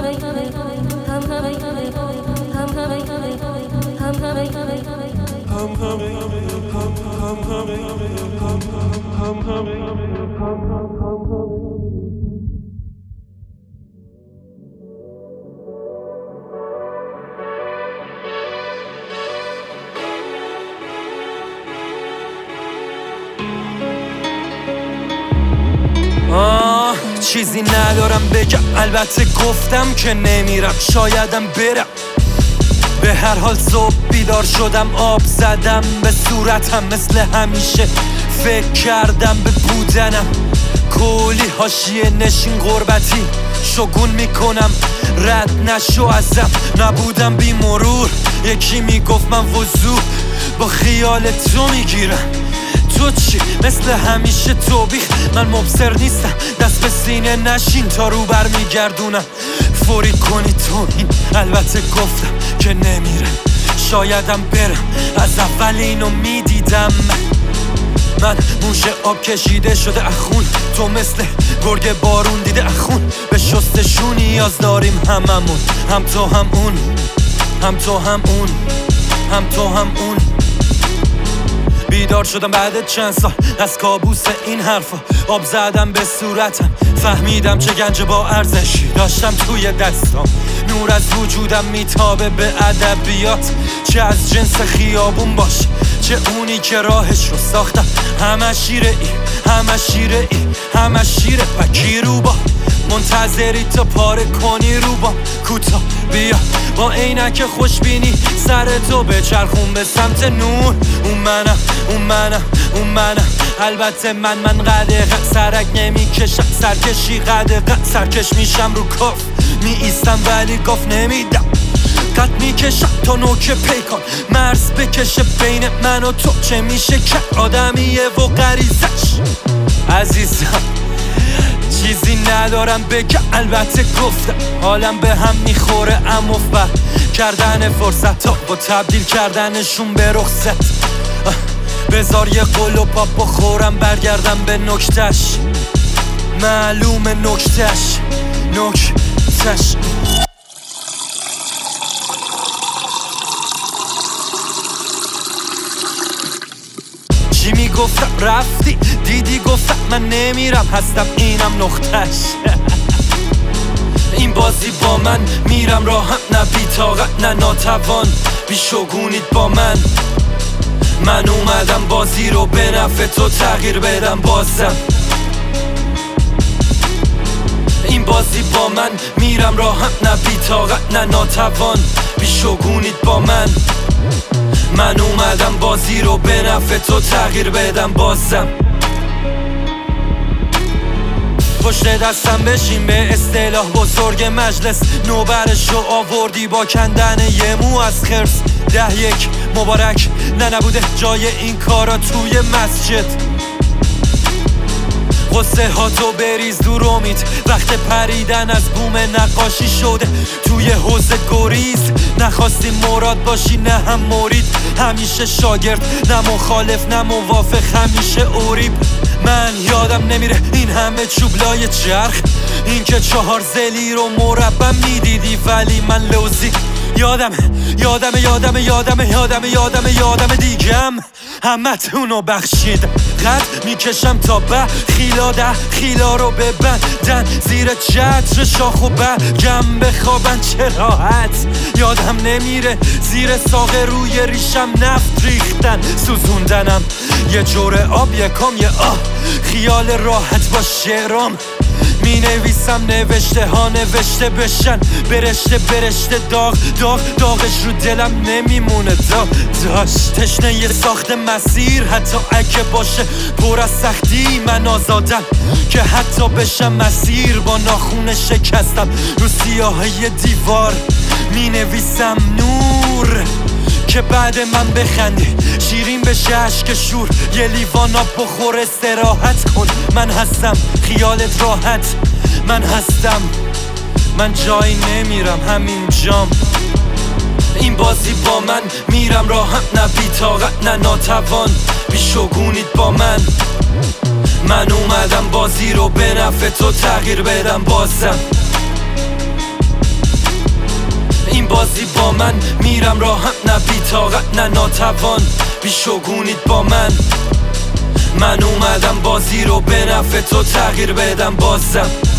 چیزی ندارم بگم، البته گفتم که نمیرم، شایدم برم. به هر حال صبح بیدار شدم، آب زدم به صورتم، مثل همیشه فکر کردم به بودنم. کلی حاشیه نشین غربتی شگون میکنم، رد نشو ازم، نبودم بی مرور. یکی میگفت من وضوح با خیال تو میگیرم. تو چی؟ مثل همیشه توبیخ، من مبصر نیستم، دست به سینه نشین تا رو برمیگردونم. فوری کنی تو این، البته گفتم که نمیرم، شایدم برم، از اول اینو میدیدم. من موش آب کشیده شده اخون، تو مثل گرگ بارون دیده اخون. به شستشون نیاز داریم هممون، هم تو هم اون، هم تو هم اون، هم تو هم اون. بیدار شدم بعد چند سال از کابوس این حرفا، آب زدم به صورتم، فهمیدم چه گنج با ارزشی داشتم توی دستام. نور از وجودم میتابه به ادبیات، چه از جنس خیابون باش، چه اونی که راهش رو ساختم. همه شیره ای، همه شیره ای، همه شیره و گیروبا. منتظری تا پاره کنی روبا، کوتا بیا با عینک خوشبینی سرتو بچرخون به سمت نور. اون منم، اون منم، اون منم. البته من قدقه سرک نمیکشم، سرکشی قدقه سرکش میشم، رو کف می ایستم ولی گفت نمیدم. قد میکشم تا نوک پیکان مرز بکشه بین من و تو، چه میشه که آدمیه و غریزش. عزیزم چیزی ندارم بگم، البته گفتم حالم به هم میخوره، اما فر کردن فرصت ها با تبدیل کردنشون به رخصت. بذار یه قل و پاپ بخورم، برگردم به نکتش، معلوم نکتش، نکتش. چی میگفتم رفتی دیدی، گفتم من نمیرم، هستم اینم نقطهش. این بازی با من میرم راهم، نه بی‌طاقت نه ناتوان، بیشگونید با من. من اومدم بازی رو به نفع تو تغییر بدم بازم. این بازی با من میرم راهم، نه بی‌طاقت نه ناتوان، بیشگونید با من. من اومدم بازی رو به نفع تو تغییر بدم بازم. پشت دستم بشین به اصطلاح بزرگ مجلس، نوبرشو آوردی با کندن یه مو از خرس. 10-1 مبارک، نه نبوده جای این کارا توی مسجد. غصه ها تو بریز دور امید، وقت پریدن از بوم نقاشی شده توی حوض گریز. نخواستی مراد باشی نه هم مرید، همیشه شاگرد نه مخالف نه موافق، همیشه اوریب. من یادم نمیره این همه چوبلای چرخ، این که 4 زلی رو مربع میدیدی ولی من لوزی. یادم دیگم همه تونو بخشیدم. قد میکشم تا خیلا 10 خیلا رو ببندن زیر چتر شاخ و برگم بخوابن، چه راحت. یادم نمیره زیر ساقه روی ریشم نفت ریختن، سوزوندنم یه جوره آب یکم یه خیال راحت با شعرام. می نویسم نوشته ها نوشته بشن، برشته داغش رو دلم نمیمونه. داشت تشنه یه ساخت مسیر، حتی اگه باشه پر از سختی. من آزادم که حتی بشم مسیر، با ناخون شکستم رو سیاهی دیوار. می نویسم نور که بعد من بخندی، شیرین بشه عشق شور، یه لیوان آب بخور استراحت کن. من هستم خیالت راحت، من هستم، من جایی نمیرم، همین جام. این بازی با من میرم راهم، نه بی‌طاقت نه ناتوان، بیشگونید با من. من اومدم بازی رو به نفع تو تغییر بدم بازم. من میرم راهم، نه بی طاقت نه ناتوان، بیشگونید با من اومدم بازی رو به نفع تو تغییر بدم بازم.